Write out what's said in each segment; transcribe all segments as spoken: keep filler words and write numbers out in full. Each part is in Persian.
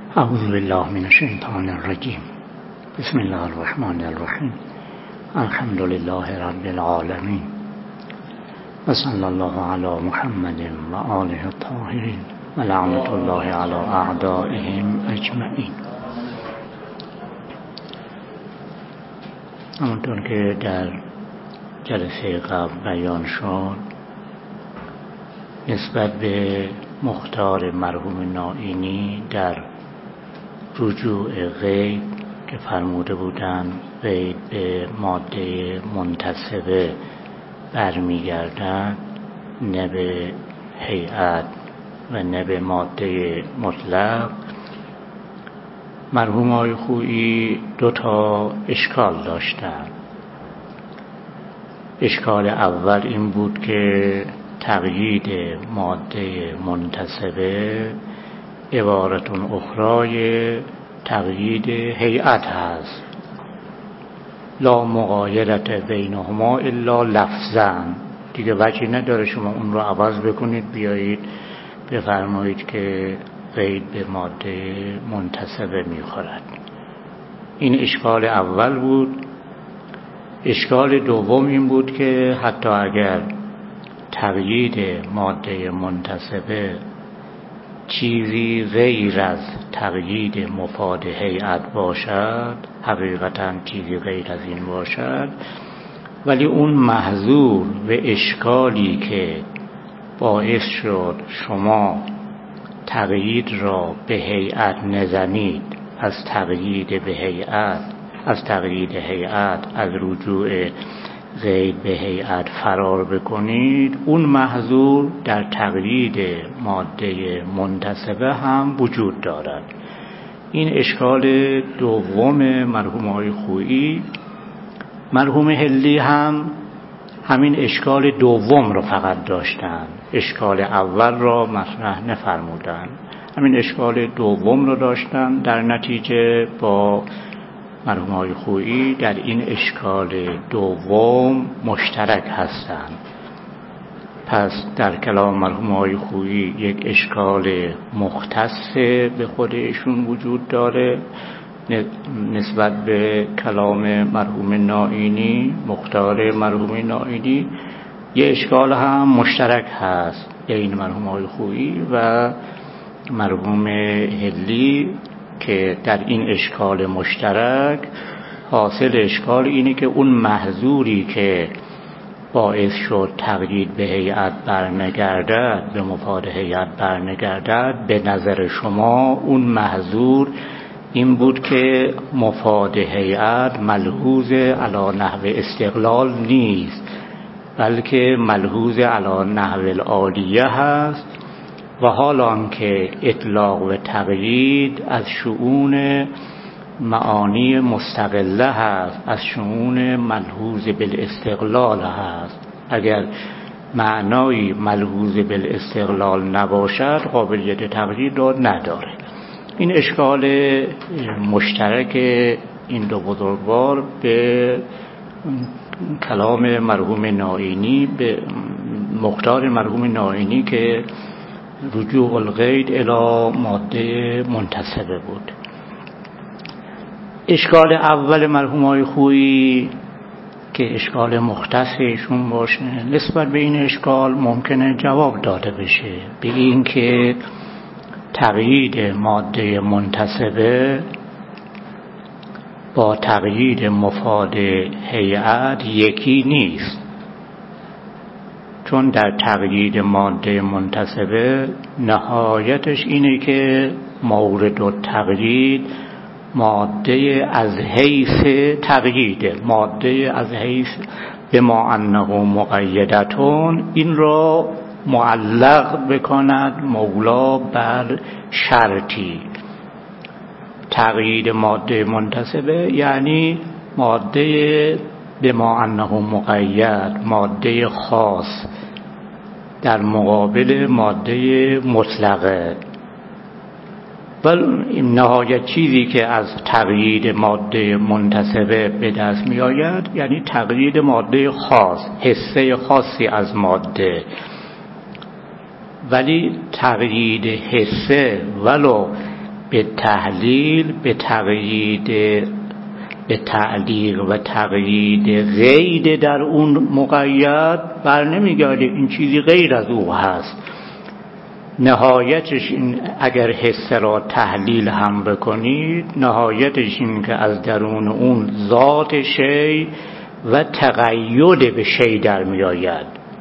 اعوذ بالله من الشیطان الرجیم. بسم الله الرحمن الرحیم. الحمد لله رب العالمین و صلی الله علی محمد و آله الطاهرین و لعنت الله علی اعدائهم اجمعین. همونطور که در جلسه قبل بیان شد، نسبت به مختار مرحوم نائینی در رجوع غیب که فرموده بودند غیب به ماده منتسبه برمیگردد، نه به هیئت و نه به ماده مطلق، مرحوم آقای خویی دو تا اشکال داشتند. اشکال اول این بود که تقیید ماده منتسبه عبارت اخرای تقیید هیئت هست، لا مغایرت بینهما الا لفظا. دیگه وجهی نداره شما اون رو عوض بکنید بیایید بفرمایید که قید به ماده منتسبه میخورد. این اشکال اول بود. اشکال دوم این بود که حتی اگر تقیید ماده منتسبه چیزی غیر از تقیید مفاد هیئت باشد، حقیقتا چیزی غیر از این باشد، ولی اون محظور و اشکالی که باعث شد شما تقیید را به هیئت نزنید، از تقیید به هیئت از تقیید هیئت از رجوع غیر به هیئت فرار بکنید، اون محظور در تقیید ماده منتسبه هم وجود دارد. این اشکال دوم مرحوم آقای خویی. مرحوم حلی هم همین اشکال دوم رو فقط داشتن، اشکال اول را مطرح نفرمودن، همین اشکال دوم رو داشتن. در نتیجه با مرحوم آقای خویی در این اشکال دوم مشترک هستند. پس در کلام مرحوم آقای خویی یک اشکال مختص به خودشون وجود داره نسبت به کلام مرحوم نائینی، مختار مرحوم نائینی. یک اشکال هم مشترک هست بین مرحوم آقای خویی و مرحوم حلی که در این اشکال مشترک حاصل اشکال اینه که اون محظوری که باعث شد تقیید به هیئت برنگردد، به مفاد هیئت برنگردد، به نظر شما اون محظور این بود که مفاد هیئت ملحوظ علی نحو استقلال نیست، بلکه ملحوظ علی نحو العالیه هست، و حالان که اطلاق و تقیید از شؤون معانی مستقله هست، از شؤون ملحوظ بالاستقلال هست. اگر معنای ملحوظ بالاستقلال نباشد قابلیت تقیید را نداره. این اشکال مشترک این دو بزرگوار به کلام مرحوم نائینی، به مختار مرحوم نائینی که رجوع الغید الی ماده منتسبه بود. اشکال اول مرحوم آقای خویی که اشکال مختصشون باشه، نسبت به این اشکال ممکنه جواب داده بشه به این که تقیید ماده منتسبه با تقیید مفاد هیئت یکی نیست، چون در تقیید ماده منتسبه نهایتش اینه که مورد التقیید ماده از حیث تقییده، ماده از حیث بما انه مقیدتون، این را معلق بکند مولا بر شرطی. تقیید ماده منتسبه یعنی ماده بما انه مقید، ماده خاص در مقابل ماده مطلقه. ولی نهایت چیزی که از تقیید ماده منتسبه به دست می آید یعنی تقیید ماده خاص، حصه خاصی از ماده. ولی تقیید حصه ولو به تحلیل به تقیید به تعلیق و تقیید غیر در اون مقید بر نمیگرده، این چیزی غیر از او هست. نهایتش این اگر حس را تحلیل هم بکنید، نهایتش این که از درون اون ذات شی و تقید به شی در می آید.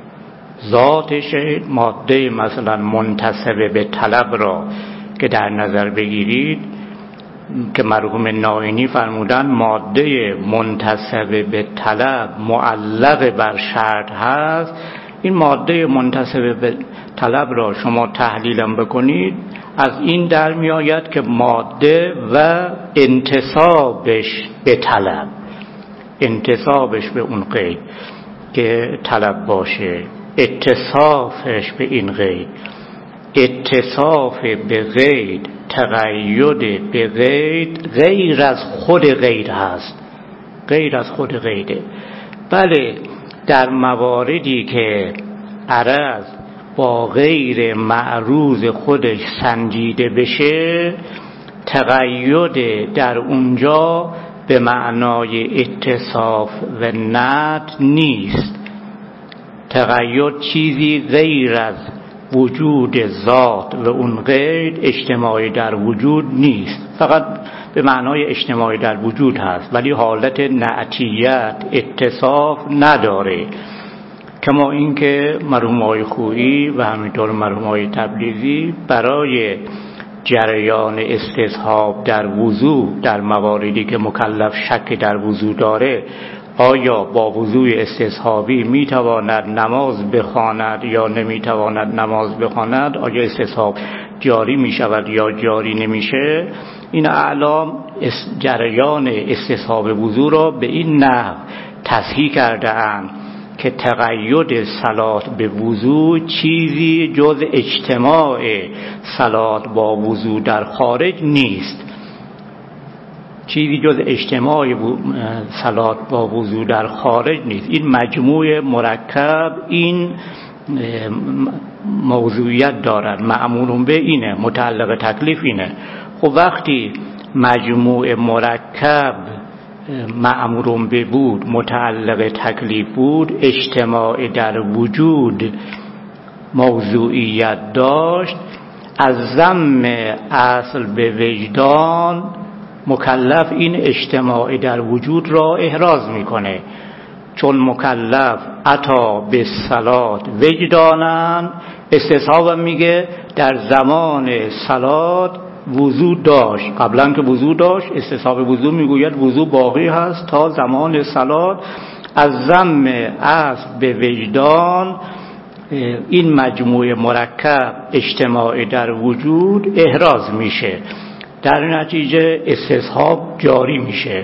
ذات شی، ماده مثلا منتسب به طلب را که در نظر بگیرید که مرحوم نائینی فرمودن ماده منتسب به طلب معلق بر شرط هست، این ماده منتسب به طلب را شما تحلیلم بکنید، از این در می آید که ماده و انتصابش به طلب، انتصابش به اون قید که طلب باشه، اتصافش به این قید، اتصاف به قید، تقید به قید غیر از خود قید هست، غیر از خود قیده. بله در مواردی که عرض با غیر معروض خودش سنجیده بشه، تقید در اونجا به معنای اتصاف و نت نیست. تقید چیزی غیر از وجود ذات و اون غیر اجتماعی در وجود نیست، فقط به معنای اجتماعی در وجود هست، ولی حالت نعتیت اتصاف نداره. کما اینکه مرحوم آقای خویی و همینطور مرحوم آقای تبریزی برای جریان استصحاب در وضو در مواردی که مکلف شک در وضو داره، آیا با وضوء استصحابی میتواند نماز بخواند یا نمیتواند نماز بخواند، آیا استصحاب جاری میشود یا جاری نمیشه، این اعلام جریان استصحاب وضو را به این نحو تصحیح کرده اند که تقید صلات به وضو چیزی جز اجتماع صلات با وضو در خارج نیست، چیزی جز اجتماع صلات با وضو در خارج نیست. این مجموع مرکب این موضوعیت دارد، مأمور به اینه، متعلق تکلیف اینه. خب وقتی مجموع مرکب مأمور به بود، متعلق تکلیف بود، اجتماع در وجود موضوعیت داشت، از ضم اصل به وجدان مکلف این اجتماع در وجود را احراز میکنه، چون مکلف عطا به صلات وجدانن، استصحاب میگه در زمان صلات وضو داشت، قبلا که وضو داشت، استصحاب وضو میگوید وضو باقی هست تا زمان صلات. از ضم اصل به وجدان این مجموعه مرکب اجتماع در وجود احراز میشه، در نتیجه استصحاب جاری میشه.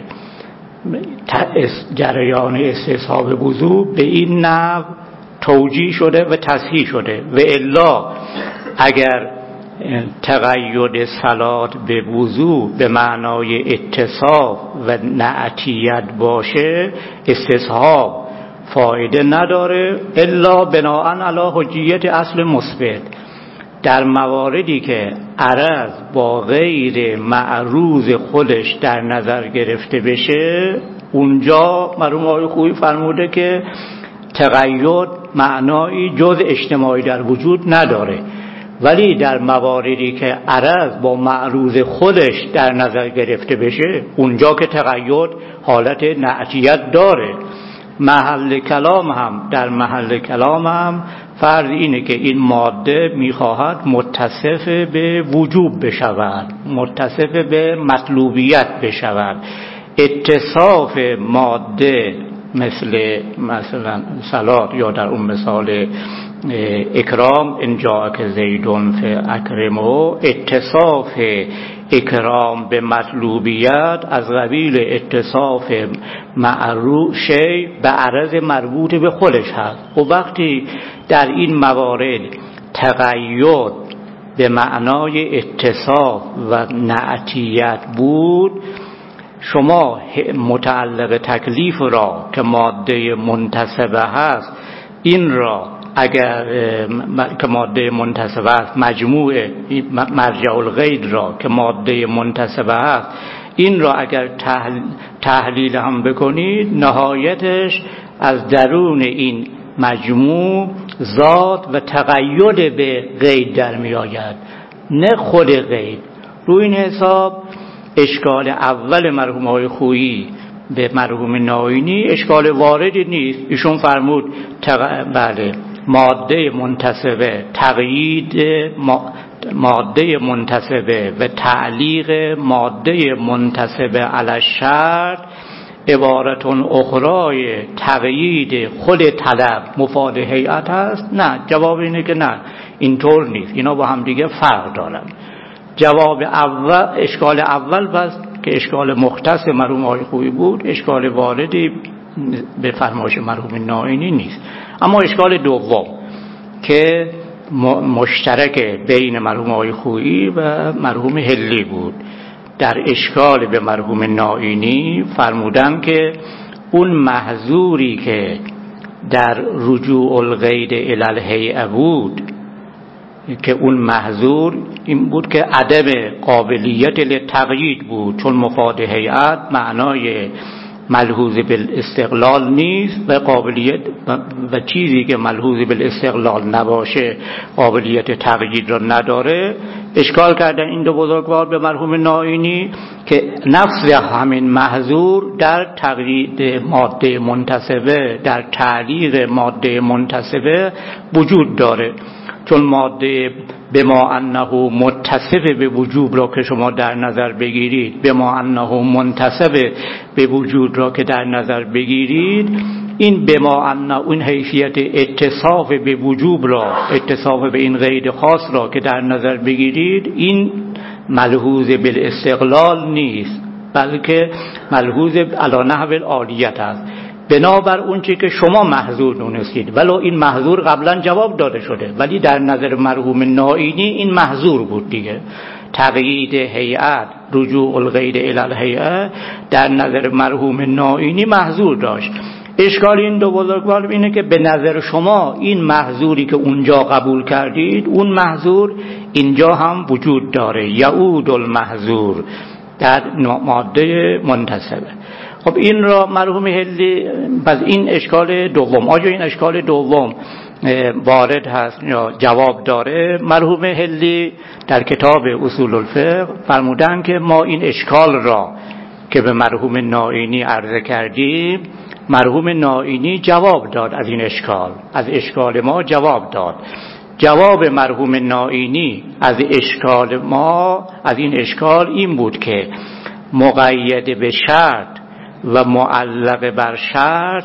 جریان استصحاب وضو به این نحو توجیه شده و تصحیح شده. و الا اگر تقید صلات به وضو به معنای اتصاف و نعتیت باشه، استصحاب فایده نداره الا بناء علی حجیت اصل مثبت. در مواردی که عرض با غیر معروض خودش در نظر گرفته بشه، اونجا مرحوم آقای خویی فرموده که تقید معنایی جز اجتماعی در وجود نداره، ولی در مواردی که عرض با معروض خودش در نظر گرفته بشه، اونجا که تقید حالت نعتیت داره. محل کلام هم در محل کلام هم فرض اینه که این ماده میخواهد متصف به وجوب بشود، متصف به مطلوبیت بشود. اتصاف ماده مثل مثلا صلات یا در اون مثال اکرام ان جاءک زیدون فاکرمه، اتصاف اکرام به مطلوبیت از قبیل اتصاف معروف شی به عرض مربوط به خودش هست. و وقتی در این موارد تقید به معنای اتصاف و نعتیت بود، شما متعلق تکلیف را که ماده منتسبه هست این را اگر که ماده منتسبه است مجموع مرجع الغید را که ماده منتسبه است این را اگر تحلیل هم بکنید نهایتش از درون این مجموع ذات و تقید به غید در می آید، نه خود غید. روی این حساب اشکال اول مرحوم آقای خویی به مرحوم نائینی اشکال واردی نیست. ایشون فرمود تق... بله ماده منتسبه تقیید ماده منتسبه و تعلیق ماده منتسبه علی الشرط عبارتون اخرای تقیید خود طلب مفاد هیئت است. نه، جواب اینه که نه، اینطور نیست، اینا با هم دیگه فرق دارن. جواب اول اشکال اول پس که اشکال مختص مرحوم آقای خویی بود اشکال واردی به فرمایش مرحوم نائینی نیست. اما اشکال دوم که مشترک بین مرحوم آقای خویی و مرحوم حلی بود، در اشکال به مرحوم نائینی فرمودن که اون محظوری که در رجوع الغید الی الهیئه بود که اون محظور این بود که عدم قابلیت لتقیید بود، چون مفاد هیئت معنای ملحوظ بالاستقلال نیست و قابلیت و چیزی که ملحوظ بالاستقلال نباشه قابلیت تقیید را نداره. اشکال کردن این دو بزرگوار به مرحوم نائینی که نفس همین محظور در تقیید ماده منتسبه در تعلیق ماده منتسبه وجود داره، چون ماده بما انه متصف به وجوب را که شما در نظر بگیرید، بما انه منتصب به وجود را که در نظر بگیرید، این بما انه اون حیثیت اتصاف به وجوب را، اتصاف به این قید خاص را که در نظر بگیرید، این ملحوظ بالاستقلال نیست بلکه ملحوظ علی نحو العالیت است، بنابر اون چی که شما محظور دونستید. ولو این محظور قبلا جواب داده شده ولی در نظر مرحوم نائینی این محظور بود دیگه. تقیید هیئت رجوع الغید الی الهیئه در نظر مرحوم نائینی محظور داشت. اشکال این دو بزرگوار اینه که به نظر شما این محظوری که اونجا قبول کردید اون محظور اینجا هم وجود داره، یعود المحظور در ماده منتسبه. خب این را مرحوم حلی پس این اشکال دوم، آیا این اشکال دوم وارد هست یا جواب داره؟ مرحوم حلی در کتاب اصول الفقه فرمودن که ما این اشکال را که به مرحوم نائینی عرضه کردیم مرحوم نائینی جواب داد از این اشکال، از اشکال ما جواب داد. جواب مرحوم نائینی از اشکال ما از این اشکال این بود که مقید به شرط و معلق بر شرط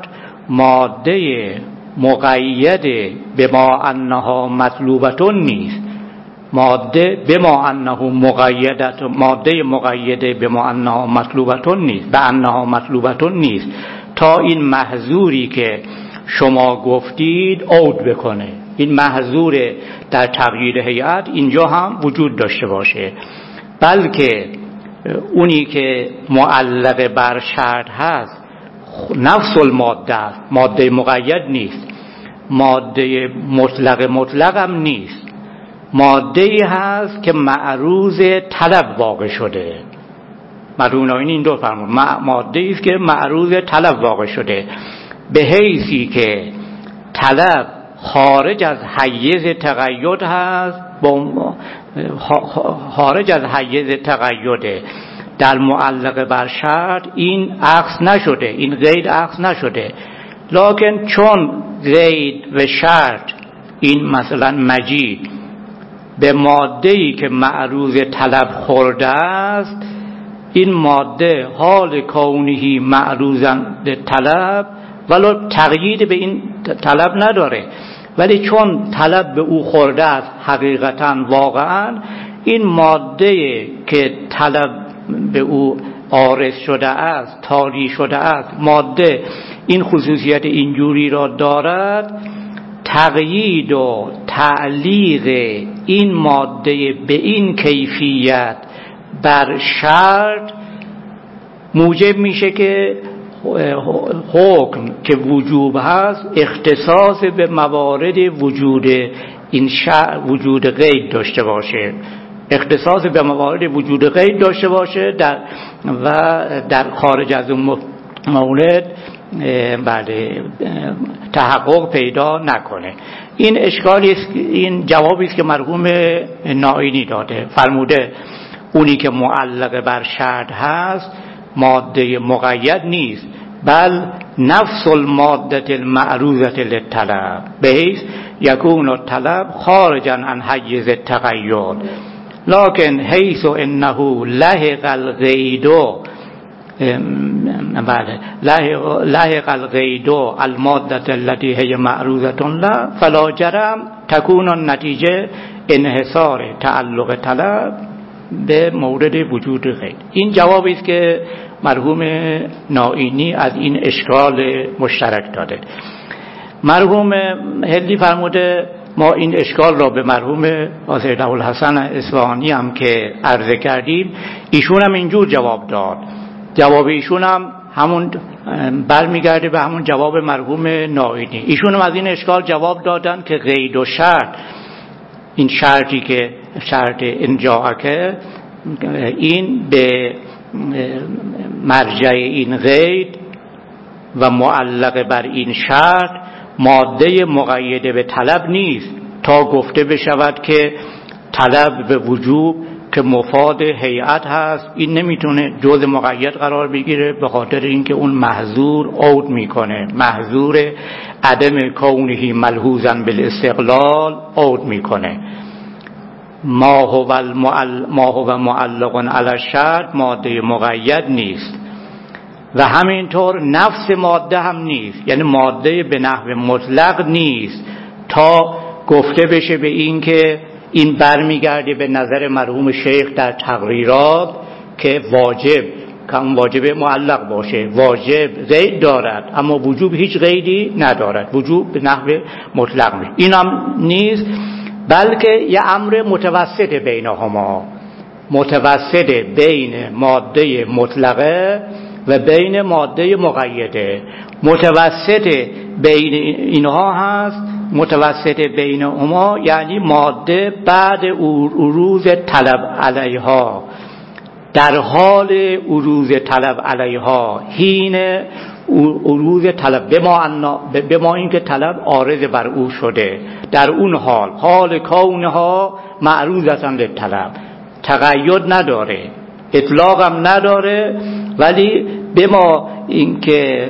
ماده مقید به ما انها مطلوبتون نیست، ماده به ما انه مقیدت ماده مقید به ما انها مطلوبتون نیست به انها مطلوبتون نیست تا این محظوری که شما گفتید عود بکنه، این محظور در تغییر هیئت اینجا هم وجود داشته باشه، بلکه اونی که معلق بر شرط هست نفس الماده است، ماده مقید نیست، ماده مطلق مطلق هم نیست، ماده ای هست که معروض طلب واقع شده. مرحوم نائینی این دو فرمود ماده ای است که معروض طلب واقع شده به حیثی که طلب خارج از حیز تقید هست، خارج از حیز تقیده در معلق بر شرط این عکس نشده، این قید عکس نشده، لکن چون قید و شرط این مثلا مجید به ماده‌ای که معروض طلب خورده است، این ماده حال کونهی معروضاً به طلب ولو تقیید به این طلب نداره، ولی چون طلب به او خورده است حقیقتاً واقعاً این ماده که طلب به او عارض شده است طاری شده است ماده این خصوصیت اینجوری را دارد، تقیید و تعلیق این ماده به این کیفیت بر شرط موجب میشه که حکم که وجوب هست اختصاص به موارد وجود این شرع وجود غیر داشته باشه، اختصاص به موارد وجود غیر داشته باشه در و در خارج از اون مورد بله تحقق پیدا نکنه. این اشکالی است، این جوابی است که مرحوم نائینی داده. فرموده اونی که معلق بر شرط هست ماده مقید نیست، بل نفس الماده المعروضه للطلب بحیث یکون الطلب خارجا عن حیز التقید، لكن حیث انه لحق القید بله لحق القید الماده التي هي معروضه له فلا جرم تكون النتیجه انحصار تعلق طلب به مورد وجود غیر. این جوابی است که مرحوم نائینی از این اشکال مشترک داده. مرحوم هلی فرموده ما این اشکال را به مرحوم حاضر ابوالحسن اصفهانی هم که عرضه کردیم، ایشون هم اینجور جواب داد. جواب ایشون هم همون برمیگرده به همون جواب مرحوم نائینی. ایشون هم از این اشکال جواب دادن که قید و شرط، این شرطی که شرط انجاعکه، این به مرجع این قید و معلق بر این شرط ماده مقیده به طلب نیست تا گفته بشود که طلب به وجوب که مفاد هیئت هست این نمیتونه جز مقید قرار بگیره، به خاطر اینکه اون محظور عود میکنه، محظور عدم کونه ملحوظا بالاستقلال عود میکنه. ما هو المعل... ما هو معلق علی الشرط ماده مقید نیست و همینطور نفس ماده هم نیست، یعنی ماده به نحو مطلق نیست تا گفته بشه به این که این برمیگرده به نظر مرحوم شیخ در تقریرات که واجب که اون واجب معلق باشه، واجب قید دارد اما وجوب هیچ قیدی ندارد، وجوب به نحو مطلق نیست. این هم نیست، بلکه یه امر متوسط بینهما، متوسط بین ماده مطلقه و بین ماده مقیده، متوسط بین اینها هست. متوسط بینهما یعنی ماده بعد عروض طلب علیها، در حال عروض طلب علیها، حین عروض طلب به ما این که طلب عارض بر او شده، در اون حال حال کونها معروضتاً للطلب، تقید نداره، اطلاق هم نداره، ولی به ما این که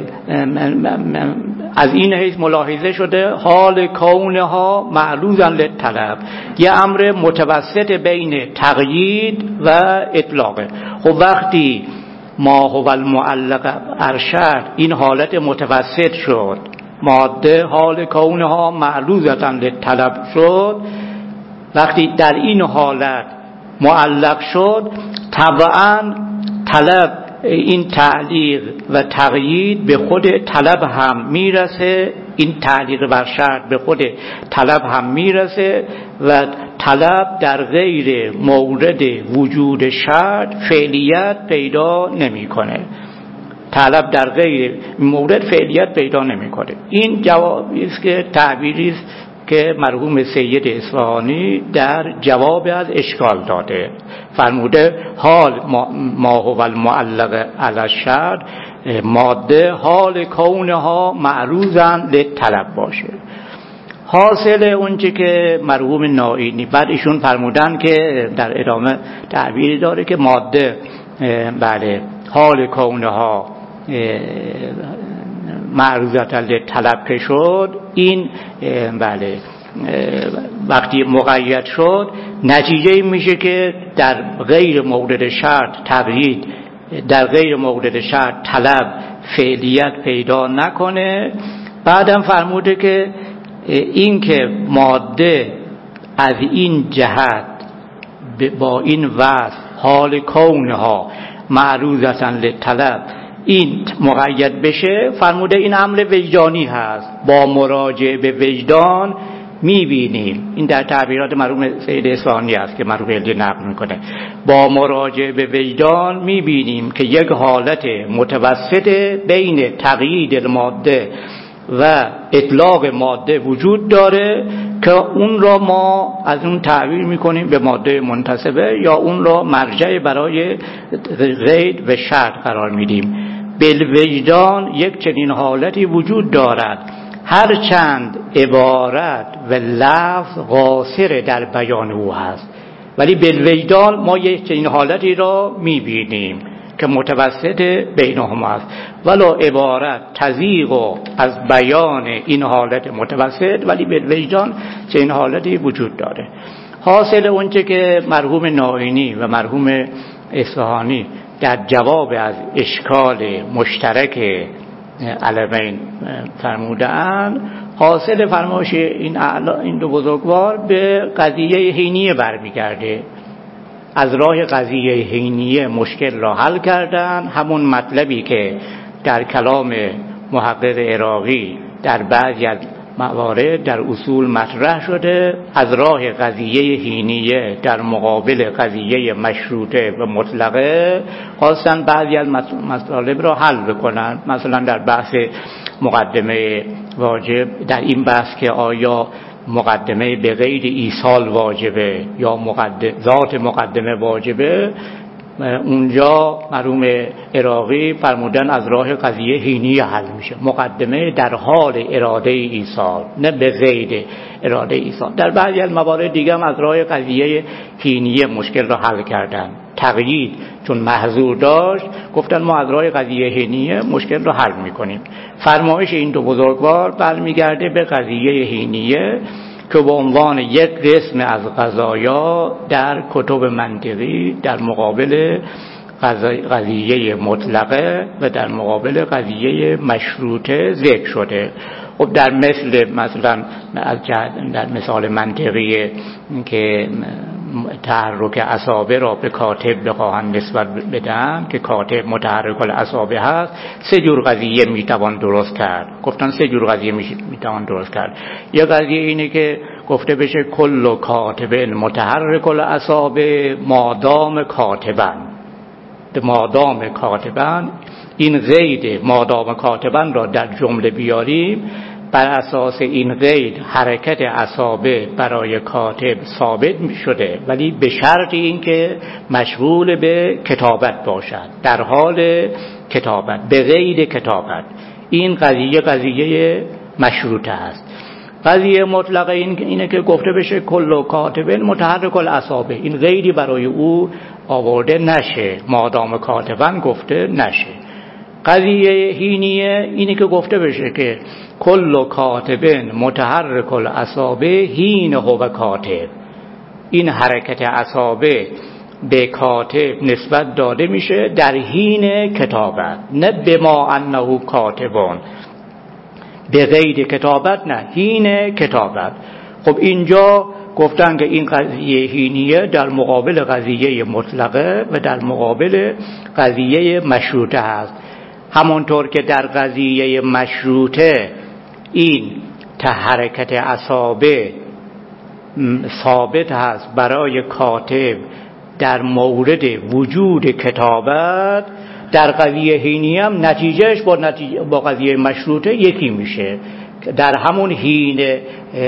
از این حیث ملاحظه شده حال کونها معروضاً للطلب، یه امر متوسط بین تقیید و اطلاقه. خب وقتی ما هو المعلق ارشد این حالت متوسط شد، ماده حال کونها معروضاً للطلب شد، وقتی در این حالت معلق شد طبعاً طلب این تعلیق و تقیید به خود طلب هم میرسه، این تعلیق بر شرط به خود طلب هم میرسه و طلب در غیر مورد وجود شرط فعلیت پیدا نمیکنه، طلب در غیر مورد فعلیت پیدا نمیکنه. این جوابی است که تعبیری است که مرحوم سید اصفهانی در جواب از اشکال داده. فرموده حال ما هو المعلق علی الشرط ماده حال کونها معروضاً للطلب باشه. حاصل اونچه که مرحوم نائینی بعد ایشون فرمودن که در ادامه تعبیری داره که ماده بله حال کونها معروضاً للطلب که شد، این بله وقتی مقید شد نتیجه میشه که در غیر مورد شرط تقیید، در غیر مورد شرط طلب فعلیت پیدا نکنه. بعدم فرموده که این که ماده از این جهت با این وصف حال کونها معروضاً للطلب این مقید بشه، فرموده این امر وجدانی هست، با مراجعه به وجدان میبینیم، این در تعبیرات مرحوم سید اصفهانی است که مرحوم یلدی نقل میکنه، با مراجعه به وجدان میبینیم که یک حالت متوسط بین تقیید ماده و اطلاق ماده وجود داره که اون را ما از اون تعبیر میکنیم به ماده منتسبه یا اون را مرجع برای قید و شرط قرار میدیم. بالوجدان یک چنین حالتی وجود دارد، هرچند عبارت و لفظ قاصر در بیان او هست، ولی بالوجدان ما یک چنین حالتی را میبینیم که متوسط بینهما است، ولو عبارت تضیق از بیان این حالت متوسط، ولی بالوجدان چنین حالتی وجود داره. حاصل اونچه که مرحوم نائینی و مرحوم اصفهانی در جواب از اشکال مشترک علمین فرمودند، حاصل فرمایش این این دو بزرگوار به قضیه حینیه برمیگرده. از راه قضیه حینیه مشکل را حل کردن، همون مطلبی که در کلام محقق عراقی در بعضی از موارد در اصول مطرح شده، از راه قضیه حینیه در مقابل قضیه مشروطه و مطلقه خواستن بعضی از مطالب را حل بکنن. مثلا در بحث مقدمه واجب، در این بحث که آیا مقدمه به غیر ایصال واجبه یا مقدم ذات مقدمه واجبه، اونجا مرحوم عراقی فرمودن از راه قضیه حینی حل میشه، مقدمه در حال اراده ایصال نه به غیر اراده ایصال. در بعضی از موارد دیگه هم از راه قضیه حینی مشکل را حل کردن. تقیید چون محظور داشت گفتن ما از راه قضیه حینی مشکل را حل میکنیم. فرمایش این دو بزرگوار برمیگرده به قضیه حینیه که به عنوان یک قسم از قضایا در کتب منطقی در مقابل قضیه مطلقه و در مقابل قضیه مشروطه ذکر شده. خب در مثل مثلا در مثال منطقی که تحرک اصابع را به کاتب بخواهند نسبت بدن که کاتب متحرک الاصابع هست، سه جور قضیه میتوان درست کرد. گفتن سه جور قضیه میتوان درست کرد. یک قضیه اینه که گفته بشه کل کاتب متحرک الاصابع مادام کاتبن، مادام کاتبن، این قید مادام کاتبن را در جمله بیاریم، بر اساس این قید حرکت اصابع برای کاتب ثابت شده، ولی به شرط اینکه مشغول به کتابت باشد، در حال کتابت، به قید کتابت. این قضیه قضیه مشروطه است. قضیه مطلقه این اینه که گفته بشه کل کاتب متحرک الاصابع، این قیدی برای او آورده نشه، مادام کاتبن گفته نشه. قضیه حینیه اینه که گفته بشه که کل کاتب متحرک الاصابع حین هو کاتب، این حرکت اصابع به کاتب نسبت داده میشه در حین کتابت، نه بما انه کاتبون، به غیر کتابت نه، حین کتابت. خب اینجا گفتن که این قضیه حینیه در مقابل قضیه مطلقه و در مقابل قضیه مشروطه هست. همونطور که در قضیه مشروطه این حرکت اصابع ثابت هست برای کاتب در مورد وجود کتابت، در قضیه حینیه هم نتیجهش با, نتیجه با قضیه مشروطه یکی میشه، در همون حین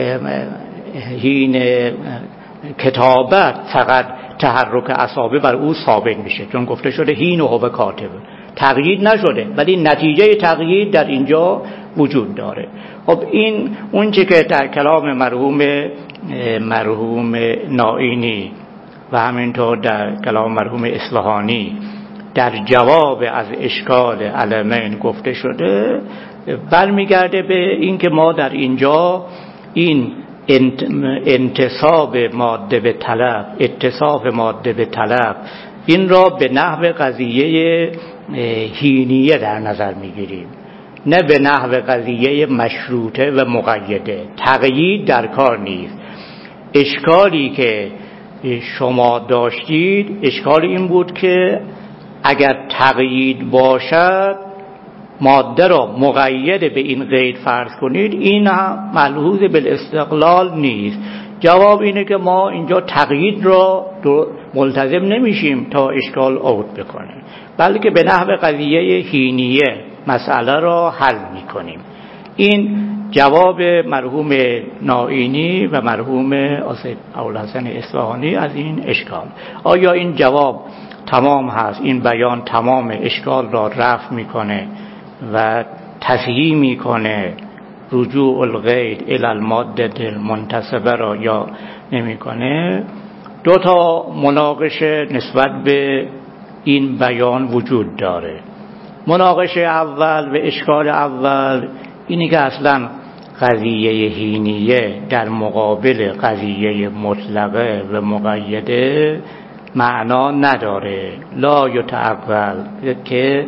حین کتابت فقط تحرک اصابع بر او ثابت میشه، چون گفته شده حین هو کاتب، تغییر نشده ولی نتیجه تغییر در اینجا وجود داره. خب این اون چه که در کلام مرحوم مرحوم نائینی و همینطور در کلام مرحوم اصفهانی در جواب از اشکال علمین گفته شده، برمیگرده به این که ما در اینجا این انتصاب ماده به طلب، اتصاف ماده به طلب، این را به نحو قضیه حینیه در نظر میگیریم، نه به نحو قضیه مشروطه و مقیده. تقیید در کار نیست. اشکالی که شما داشتید اشکال این بود که اگر تقیید باشد ماده را مقید به این قید فرض کنید، این هم ملحوظ بالاستقلال نیست. جواب اینه که ما اینجا تقیید را ملتزم نمیشیم تا اشکال عود بکنه، بلکه به نحو قضیه هینیه مسئله را حل میکنیم. این جواب مرحوم نائینی و مرحوم ابوالحسن اصفهانی از این اشکال. آیا این جواب تمام هست؟ این بیان تمام اشکال را رفع میکنه و تصحیح میکنه رجوع القید الی الماده المنتسبه را یا نمیکنه؟ دو تا مناقشه نسبت به این بیان وجود داره. مناقشه اول و اشکال اول اینی که اصلا قضیه هینیه در مقابل قضیه مطلقه و مقیده معنا نداره. لا یتعقل که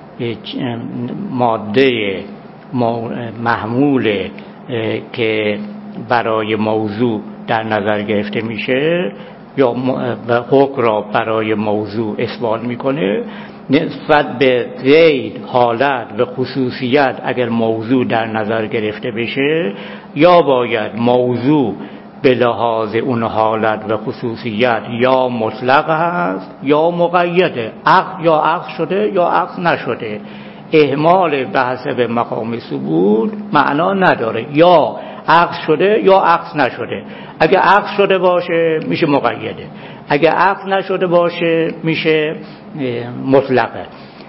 ماده محمول که برای موضوع در نظر گرفته میشه یا حکم را برای موضوع اثبات میکنه، نسبت به قید حالت و خصوصیت اگر موضوع در نظر گرفته بشه، یا باید موضوع به لحاظ اون حالت و خصوصیت یا مطلق هست یا مقیده، عقد یا عقد شده یا عقد نشده. اهمال بحث به مقام ثبوت معنا نداره، یا عقد شده یا عقد نشده. اگه عقد شده باشه میشه مقیده، اگه عقد نشده باشه میشه مطلقه.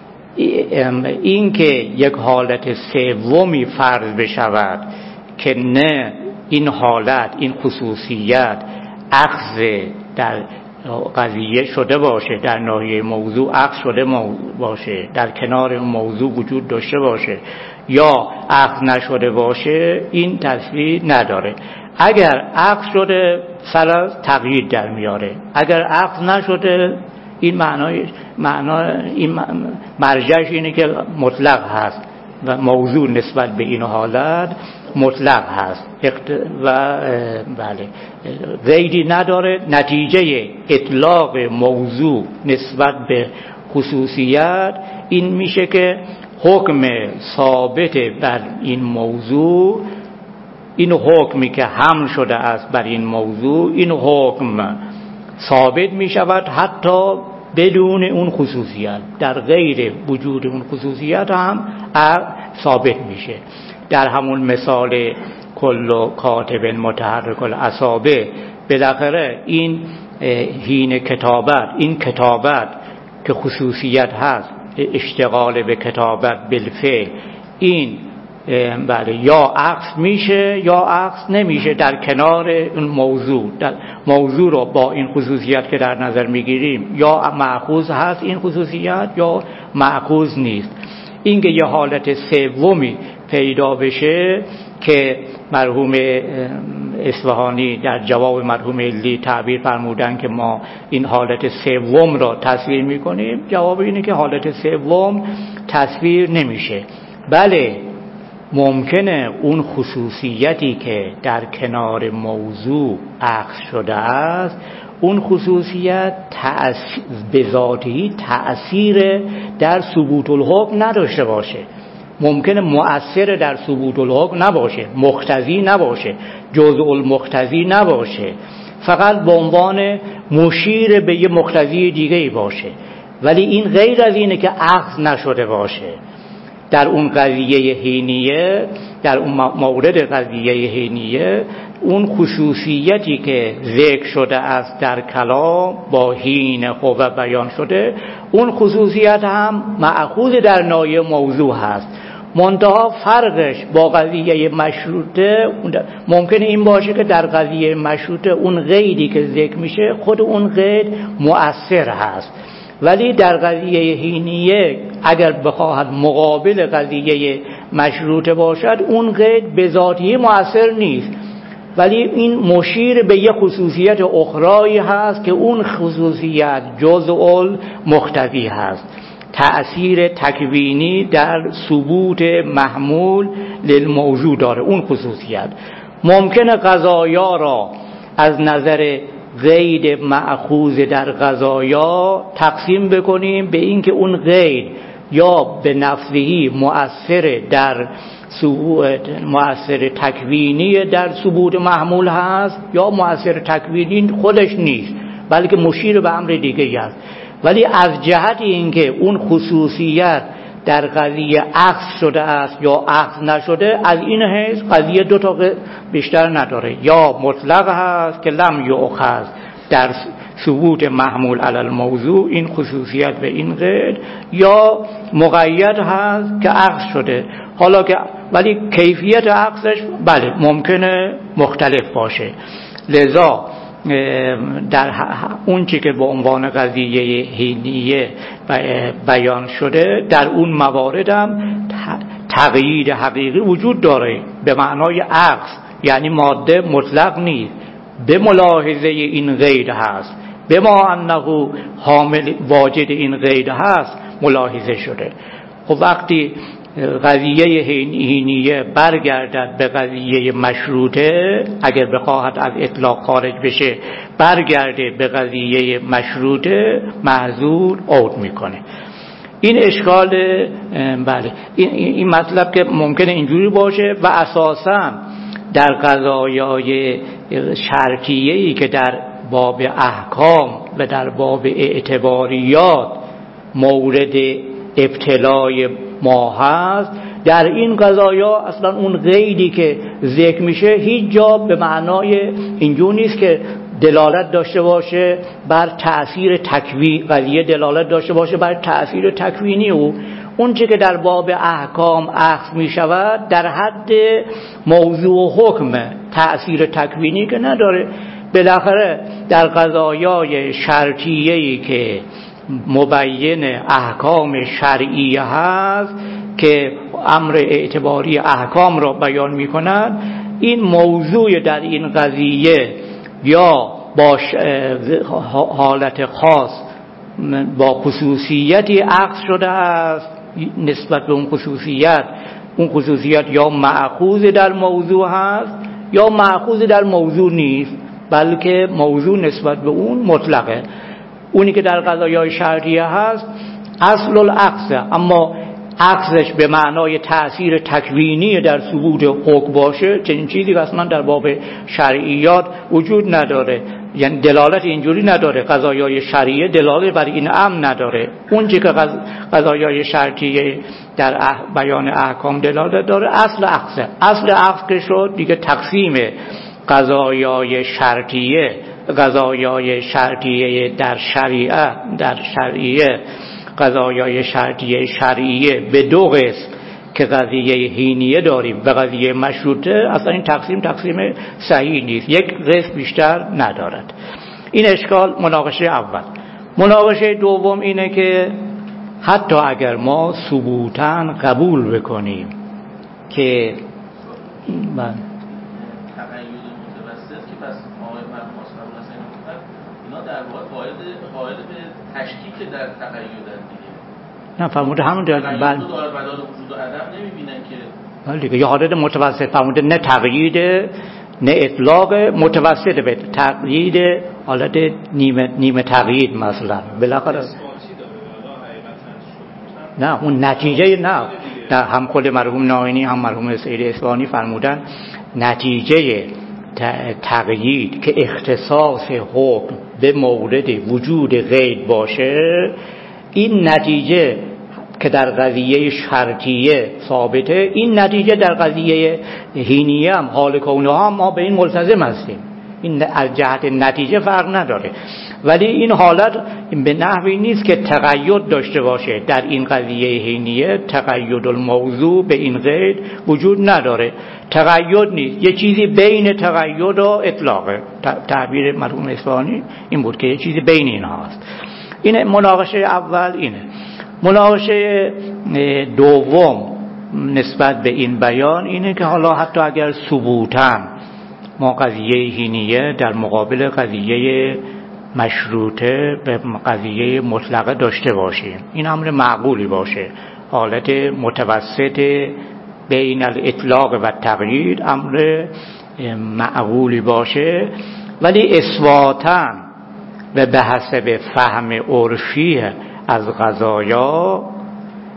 این که یک حالت سومی فرض بشود که نه این حالت این خصوصیت اخذ در قضیه شده باشه، در ناحیه موضوع عقد شده باشه، در کنار موضوع وجود داشته باشه یا عقد نشده باشه، این تصویر نداره. اگر عقد شده سر تقیید در میاره، اگر عقد نشده این معنای معنا این مرجعش اینه که مطلق هست و موضوع نسبت به این حالت مطلق هست و بله قیدی نداره. نتیجه اطلاق موضوع نسبت به خصوصیت این میشه که حکم ثابت بر این موضوع، این حکمی که حمل شده است بر این موضوع، این حکم ثابت می شود حتی بدون اون خصوصیت، در غیر وجود اون خصوصیت هم ثابت میشه. در همون مثال کل کاتب متحرک الاصابع، بالاخره این حین کتابت، این کتابت که خصوصیت هست، اشتغال به کتابت بالفعل، این بله یا عکس میشه یا عکس نمیشه در کنار اون موضوع. در موضوع رو با این خصوصیت که در نظر میگیریم یا مأخوذ هست این خصوصیت یا مأخوذ نیست. این که یه حالت سومی پیدا بشه که مرحوم اصفهانی در جواب مرحوم علی تعبیر فرمودن که ما این حالت سوم را تصویر میکنیم، جواب اینه که حالت سوم تصویر نمیشه. بله ممکنه اون خصوصیتی که در کنار موضوع عکس شده است، اون خصوصیت به ذاتی تأثیر در ثبوت الحکم نداشته باشه، ممکنه مؤثر در ثبوت الحکم نباشه، مقتضی نباشه، جزء المقتضی نباشه، فقط به عنوان مشیر به یه مقتضی دیگه باشه. ولی این غیر از اینه که عکس نشده باشه. در اون قضیه حینیه، در اون مورد قضیه حینیه، اون خصوصیتی که ذکر شده است در کلام با حین قوه بیان شده، اون خصوصیت هم مأخوذ در نایه موضوع هست. منتها فرقش با قضیه مشروطه ممکنه این باشه که در قضیه مشروطه اون قیدی که ذکر میشه خود اون قید مؤثر هست، ولی در قضیه حینیه اگر بخواهد مقابل قضیه مشروطه باشد اون قید به ذاتی مؤثر نیست، ولی این مشیر به یک خصوصیت اخرایی هست که اون خصوصیت جزء مقتضی هست، تأثیر تکوینی در ثبوت محمول للموضوع داره. اون خصوصیت ممکنه قضایا را از نظر قید مأخوذ در قضایا تقسیم بکنیم به این که اون قید یا به نفسهی مؤثر در مؤثر تکوینی در ثبوت محمول هست یا مؤثر تکوینی خودش نیست بلکه مشیر به امر دیگه است. ولی از جهت اینکه اون خصوصیت در قضیه اخذ شده است یا اخذ نشده، از این حیث قضیه دو تا بیشتر نداره، یا مطلق هست که لم یؤخذ در ثبوت محمول علی الموضوع این خصوصیت به این قید، یا مقید هست که اخذ شده. حالا که ولی کیفیت اخذش بله ممکنه مختلف باشه. لذا در اون چی که به عنوان قضیه حینیه بیان شده در اون موارد هم تقیید حقیقی وجود داره به معنای اخذ، یعنی ماده مطلق نیست، به ملاحظه این قید هست، به ما انه حامل واجد این قید هست ملاحظه شده. خب وقتی قضیه حینیه برگردد به قضیه مشروطه، اگر بخواهد از اطلاق خارج بشه برگرده به قضیه مشروطه، محظور عود میکنه. این اشکال بله این, این مطلب که ممکنه اینجوری باشه و اساساً در قضایای شرطیه‌ای که در باب احکام و در باب اعتباریات مورد ابتلای ما هست، در این قضایا اصلا اون قیدی که ذکر میشه هیچ جا به معنای اینجور نیست که دلالت داشته باشه بر تأثیر تکوین، قضیه دلالت داشته باشه بر تأثیر تکوینی او. اون چه که در باب احکام اخذ می شود در حد موضوع و حکم، تأثیر تکوینی که نداره. بالاخره در قضایای شرطیه‌ای که مبین احکام شرعیه هست که امر اعتباری احکام را بیان می کند، این موضوع در این قضیه یا با حالت خاص با خصوصیتی اخذ شده است، نسبت به اون خصوصیت اون خصوصیت یا مأخوذ در موضوع هست یا مأخوذ در موضوع نیست، بلکه موضوع نسبت به اون مطلقه. اونی که در قضایای شرعیه هست اصل الاخذ، اما اخذش به معنای تأثیر تکوینی در ثبوت حکم باشه، چنین چیزی اصلا در باب شرعیات وجود نداره، یعنی دلالت اینجوری نداره. قضایای شرعیه دلالت بر این امر نداره. اون چیزی که قضایای شرعیه در بیان احکام دلالت داره اصل اخذ. اصل اخذ که شد دیگه تقسیم قضایای شرعیه قضایای شرعیه در شریعه در شرعیه قضایای شرعیه شرعیه به دو قسم که قضیه حینیه داریم و قضیه مشروطه، اصلا این تقسیم تقسیم صحیح نیست، یک قسم بیشتر ندارد. این اشکال مناقشه اول. مناقشه دوم اینه که حتی اگر ما ثبوتاً قبول بکنیم که من تشکیک در تقییدن دیگه نه فرموده همون در بل داره بدال وجود و عدم نمیبینن که بله دیگه، یا حالت متوسط فرموده، نه تقیید نه اطلاق، متوسط به تقیید، حالت نیمه نیمه تقیید مثلا بالاخره نه اون نتیجه نه نه هم خود مرحوم ناینی هم مرحوم سید اصفهانی فرمودن نتیجه تقیید که اختصاص حکم به مورد وجود قید باشه، این نتیجه که در قضیه شرطیه ثابته، این نتیجه در قضیه حینیه هم حال کونها هم ما به این ملتزم هستیم. این از جهت نتیجه فرق نداره، ولی این حالت به نحوی نیست که تقید داشته باشه. در این قضیه حینیه تقید الموضوع به این قید وجود نداره، تقید نیست، یه چیزی بین تقید و اطلاقه. تعبیر مرحوم اصفهانی این بود که یه چیزی بین اینها هست. این مناقشه اول. اینه مناقشه دوم نسبت به این بیان اینه که حالا حتی اگر ثبوتاً ما قضیه حینیه در مقابل قضیه مشروطه به قضیه مطلقه داشته باشیم، این امر معقولی باشه، حالت متوسط بین الاطلاق و تقیید امر معقولی باشه، ولی اثباتاً و به حسب فهم عرفی از قضایا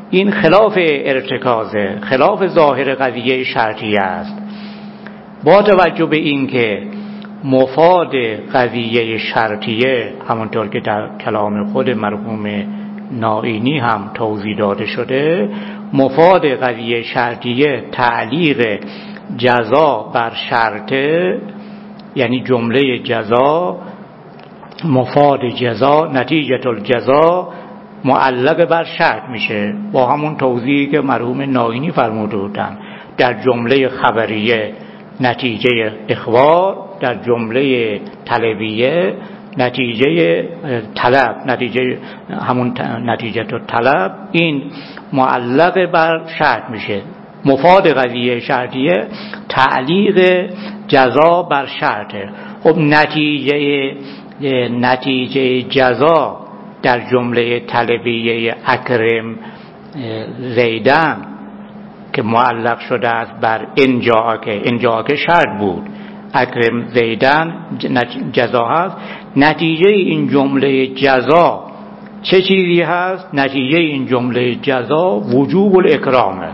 این خلاف ارتکازه، خلاف ظاهر قضیه شرطیه است. با توجه به این که مفاد قضیه شرطیه همونطور که در کلام خود مرحوم نائینی هم توضیح داده شده، مفاد قضیه شرطیه تعلیق جزا بر شرطه، یعنی جمله جزا، مفاد جزا، نتیجه الجزا معلق بر شرط میشه، با همون توضیحی که مرحوم نائینی فرموده بودن. در جمله خبریه نتیجه اخبار، در جمله طلبیه نتیجه طلب، نتیجه همون نتیجه تو طلب، این معلق بر شرط میشه. مفاد قضیه شرطیه تعلیق جزا بر شرطه. خب نتیجه نتیجه جزا در جمله طلبیه اکرم زیدن که معلق شده است بر انجا، که انجا که شرط بود، اکرم زیدن جزا هست. نتیجه این جمله جزا چه چیزی هست؟ نتیجه این جمله جزا وجوب الاکرامه،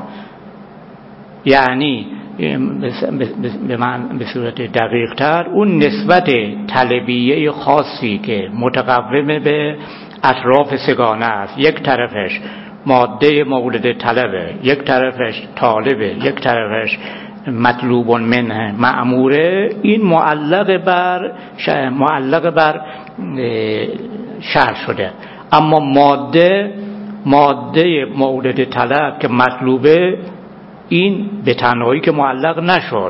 یعنی به من به صورت دقیق تر اون نسبت طلبیه خاصی که متقوم به اطراف سگانه است، یک طرفش ماده مورد طلبه، یک طرفش طالبه، یک طرفش مطلوب منه مأموره، این معلق بر معلق بر شرط شده. اما ماده ماده مورد طلب که مطلوبه، این به تنهایی که معلق نشد،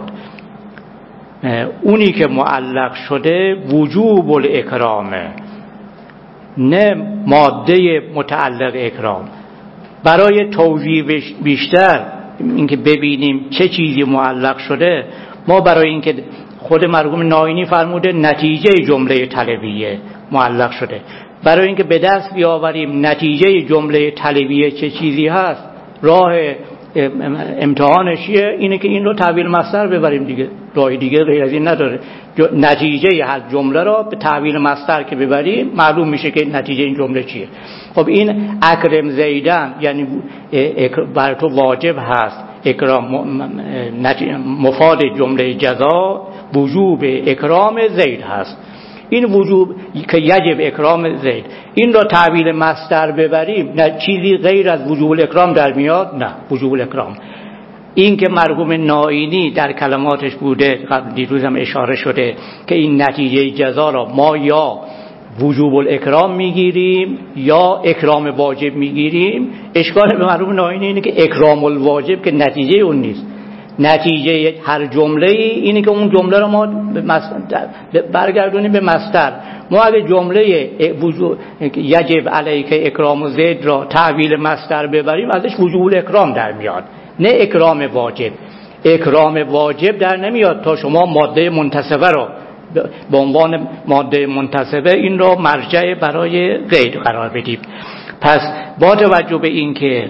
اونی که معلق شده وجوب الاکرامه، نه ماده متعلق اکرام. برای توضیح بیشتر اینکه ببینیم چه چیزی معلق شده، ما برای اینکه خود مرحوم نائینی فرموده نتیجه جمله طلبیه معلق شده، برای اینکه به دست بیاوریم نتیجه جمله طلبیه چه چیزی هست، راه امتحانش اینه که این رو تحویل مصدر ببریم دیگه، راه دیگه غیر از این نداره. نتیجه هر جمله را به تحویل مصدر که ببریم معلوم میشه که نتیجه این جمله چیه. خب این اکرم زیدن یعنی بر تو واجب هست اکرام، مفاد جمله جزا وجوب اکرام زید هست. این وجوب که یجب اکرام زید، این را تحویل مصدر ببریم نه چیزی غیر از وجوب الاکرام در میاد، نه وجوب الاکرام. این که مرحوم نائینی در کلماتش بوده، قبل دیروز هم اشاره شده که این نتیجه جزا را ما یا وجوب الاکرام میگیریم یا اکرام واجب میگیریم. اشکال به مرحوم نائینی اینه که اکرام الواجب که نتیجه اون نیست، نتیجه هر جمله اینه که اون جمله رو ما برگردونیم به مصدر. ما اگه جمله یجب علیک اکرام زید را تحویل مصدر ببریم ازش وجوب الاکرام در میاد، نه اکرام واجب. اکرام واجب در نمیاد تا شما ماده منتسبه رو به عنوان ماده منتسبه این رو مرجع برای قید قرار بدیم. پس با توجه به این که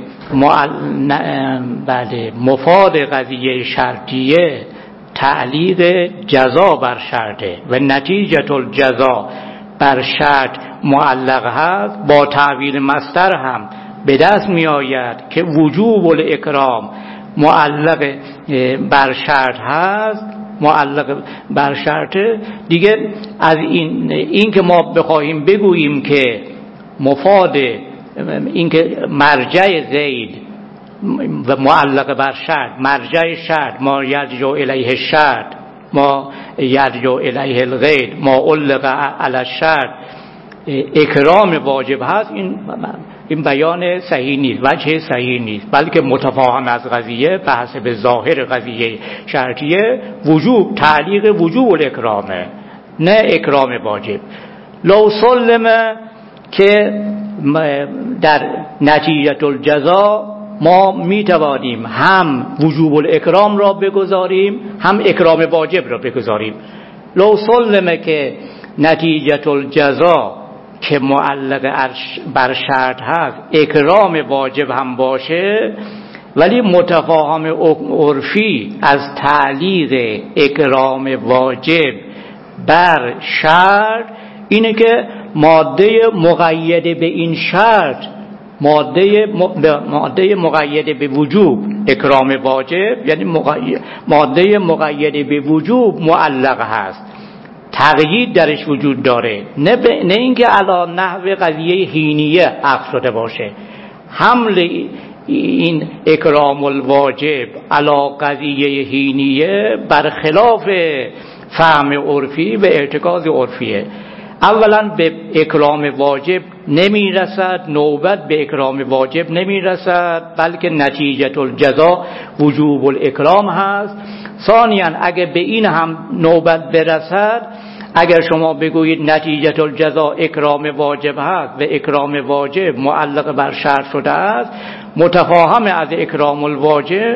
بله مفاد قضیه شرطیه تعلیق جزا بر شرطه و نتیجه الجزا بر شرط معلق هست، با تعویل مصدر هم به دست می آید که وجوب الاکرام معلق بر شرط هست، معلق بر شرط دیگه. از این این که ما بخواهیم بگوییم که مفاد این که مرجع زید و معلق بر شرط، مرجع شرط ما یرجع الیه شرط، ما یرجع الیه الغید، ما علق علی الشرط اکرام واجب هست، این این بیان صحیح نیست، وجه صحیح نیست، بلکه متفاهم از قضیه به حسب ظاهر قضیه شرطیه وجوب تعلیق وجوب الاکرامه، نه اکرام واجب. لو سلم که در نتیجه الجزا ما میتوانیم هم وجوب الاکرام را بگذاریم هم اکرام واجب را بگذاریم. لو سلم که نتیجه الجزا که معلق بر شرط هست اکرام واجب هم باشه، ولی متفاهم عرفی از تعلیق اکرام واجب بر شرط اینه که ماده مقید به این شرط ماده ماده مقید به وجوب اکرام واجب، یعنی ماده مقید به وجوب معلق هست، تقیید درش وجود داره، نه, ب... نه اینکه علی نحو قضیه حینیه عقد شده باشه. حمل این اکرام الواجب علی قضیه حینیه برخلاف فهم عرفی و ارتکاز عرفیه. اولا به اکرام واجب نمی رسد، نوبت به اکرام واجب نمی رسد، بلکه نتیجه الجزا وجوب الاکرام هست. ثانیاً اگه به این هم نوبت برسد، اگر شما بگویید نتیجه الجزا اکرام واجب هست و اکرام واجب معلق بر شرط شده است، متفاهم از اکرام الواجب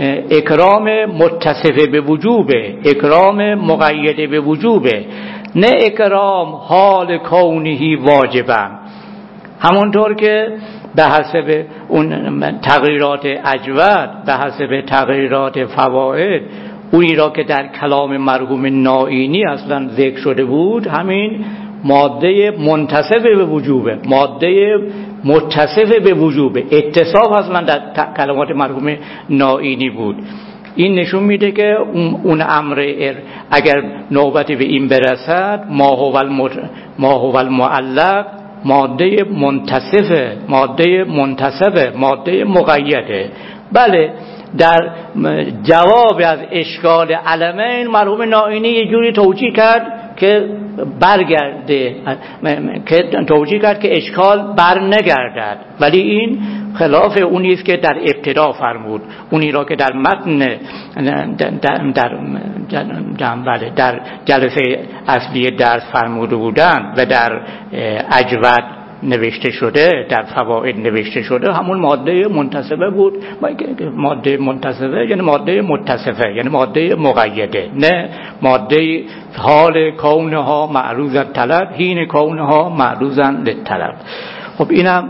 اکرام متصف به وجوبه، اکرام مقید به وجوبه، نه اکرام حال کونهی واجبا. همونطور که به حسب اون تغییرات اجود، به حسب تغییرات فواید، اونی را که در کلام مرحوم نائینی اصلا ذکر شده بود، همین ماده منتصف به وجوبه، ماده متصف به وجوبه، اتصاف اصلا در کلمات مرحوم نائینی بود. این نشون میده که اون امر اگر نوبتی به این برسد، ما هو المت... ما هو المعلق ماده منتصفه، ماده منتصفه، ماده مقیده. بله، در جواب از اشکال علمین مرحوم نائینی یه جوری توجیه کرد که برگرده، که توجیه کرد که اشکال بر نگردد، ولی این خلاف اونی است که در ابتدا فرمود، اونی را که در متن در در, در, در, در جلسه اصلی درس فرموده بودند و در اجود نوشته شده، در فواید نوشته شده، همون ماده منتصفه بود. ماده منتصفه یعنی ماده متصفه، یعنی ماده مقیده، نه ماده حال کونها معروضاً طلب، حین کونها معروضاً للطلب. خب اینم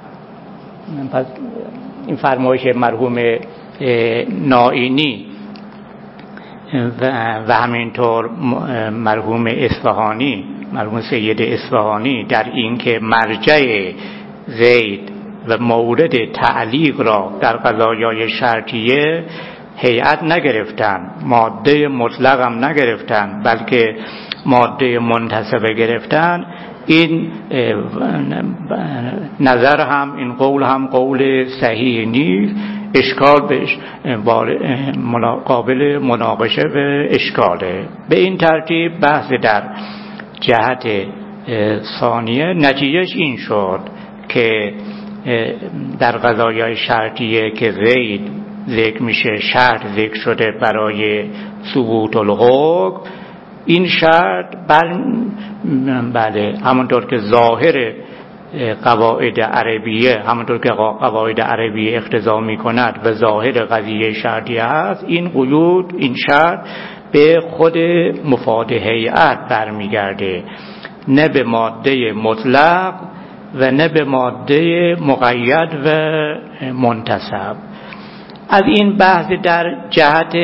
پس این فرمایش مرحوم نائینی و, و همینطور مرحوم اصفهانی، مرحوم سید اصفهانی، در این که مرجع زید و مورد تعلیق را در قضایای شرطیه هیئت نگرفتن، ماده مطلق هم نگرفتن، بلکه ماده منتصبه گرفتن، این نظر هم، این قول هم قول صحیح نیست، اشکال بهش قابل مناقشه و اشکاله. به این ترتیب بحث در جهت ثانیه نتیجهش این شد که در قضایای شرطیه که زید ذکر میشه، شرط ذکر شده برای ثبوت الحکم، این شرط بر بله همونطور که ظاهر قواعد عربیه، همونطور که قواعد عربیه اقتضا میکند و ظاهر قضیه شرطیه هست، این قیود، این شرط به خود مفاد هیئت برمیگرده، نه به ماده مطلق و نه به ماده مقید و منتصب. از این بحث در جهت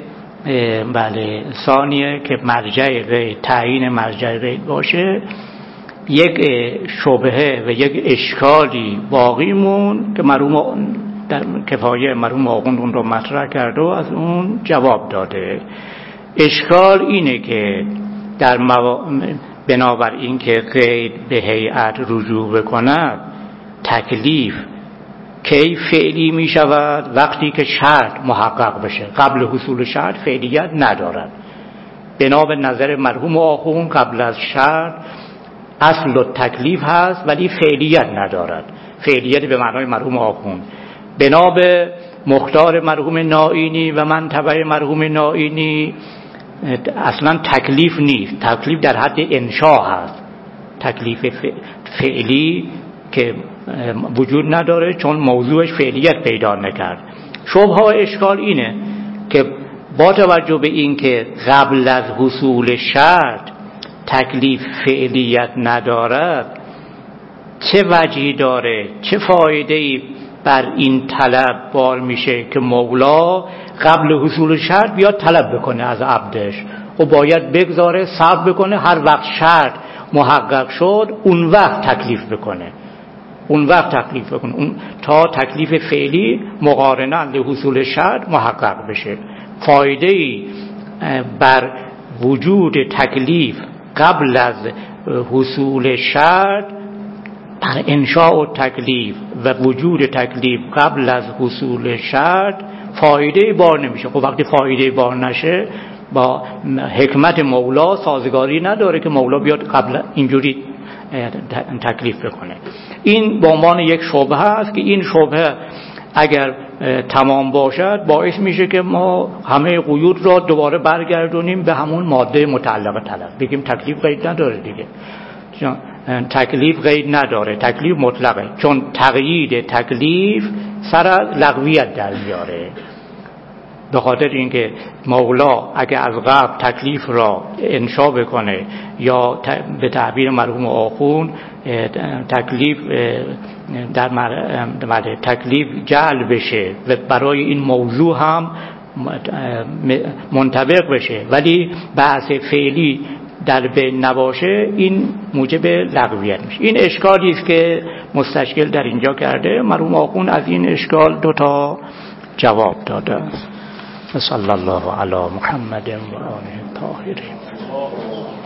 بله ثانیه که مرجع غیر، تعیین مرجع غیر باشه، یک شبهه و یک اشکالی باقی مون که مرحوم در کفایه مرحوم آخوند اون رو مطرح کرده و از اون جواب داده. اشکال اینه که در مو... بنابر این که قید به هیئت رجوع بکند، تکلیف کی فعلی می شود؟ وقتی که شرط محقق بشه. قبل حصول شرط فعلیت ندارد. بنا به نظر مرحوم آخوند قبل از شرط اصل و تکلیف هست ولی فعلیت ندارد، فعلیت به معنای مرحوم آخوند. بنا به مختار مرحوم نائینی و منطبع مرحوم نائینی اصلا تکلیف نیست، تکلیف در حد انشاء هست، تکلیف فعلی که وجود نداره چون موضوعش فعلیت پیدا نکرد. شبهه و اشکال اینه که با توجه به این که قبل از حصول شرط تکلیف فعلیت ندارد، چه وجهی داره، چه فایده‌ای بر این طلب بار میشه که مولا قبل حصول شرط بیاد طلب بکنه از عبدش و باید بگذاره صبر بکنه، هر وقت شرط محقق شد اون وقت تکلیف بکنه. اون وقت تکلیف بکن، اون تا تکلیف فعلی مقارناً لحصول شرط محقق بشه. فایده‌ای بر وجود تکلیف قبل از حصول شرط، بر انشاء و تکلیف و وجود تکلیف قبل از حصول شرط فایده بار نمیشه. خب وقتی فایده بار نشه با حکمت مولا سازگاری نداره که مولا بیاد قبل اینجوری تکلیف بکنه. این به عنوان یک شبهه است که این شبهه اگر تمام باشد باعث میشه که ما همه قیود را دوباره برگردونیم به همون ماده متعلقه طلب، بگیم تکلیف قید نداره دیگه. تکلیف قید نداره، تکلیف مطلقه، چون تقیید تکلیف سر از لغویت در میاره. به خاطر اینکه مولا اگه از قبل تکلیف را انشا بکنه یا به تعبیر مرحوم آخوند تکلیف در مورد تکلیف جعل بشه و برای این موضوع هم منطبق بشه ولی بحث فعلی در بین نباشه، این موجب لغویت میشه. این اشکالی است که مستشکل در اینجا کرده. مرحوم آخوند از این اشکال دو تا جواب داده است. صلی الله علی محمد و آله الطاهرین.